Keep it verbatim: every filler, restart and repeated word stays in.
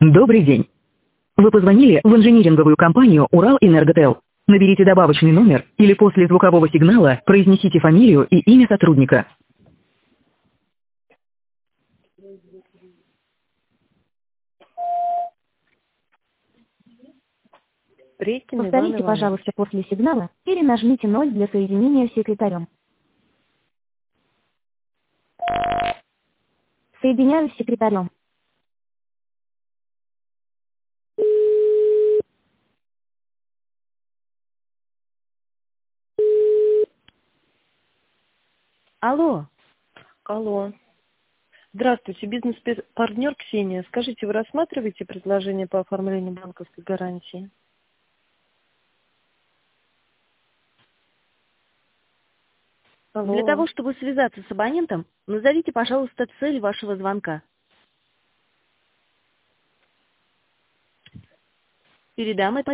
Добрый день. Вы позвонили в инжиниринговую компанию «Уралэнерготел». Наберите добавочный номер или после звукового сигнала произнесите фамилию и имя сотрудника. Рейкин Иван Повторите, Иванович. пожалуйста, после сигнала или нажмите ноль для соединения с секретарем. Соединяю с секретарем. Алло. Алло. Здравствуйте, бизнес-партнер Ксения. Скажите, вы рассматриваете предложение по оформлению банковской гарантии? Алло. Для того, чтобы связаться с абонентом, назовите, пожалуйста, цель вашего звонка. Передам это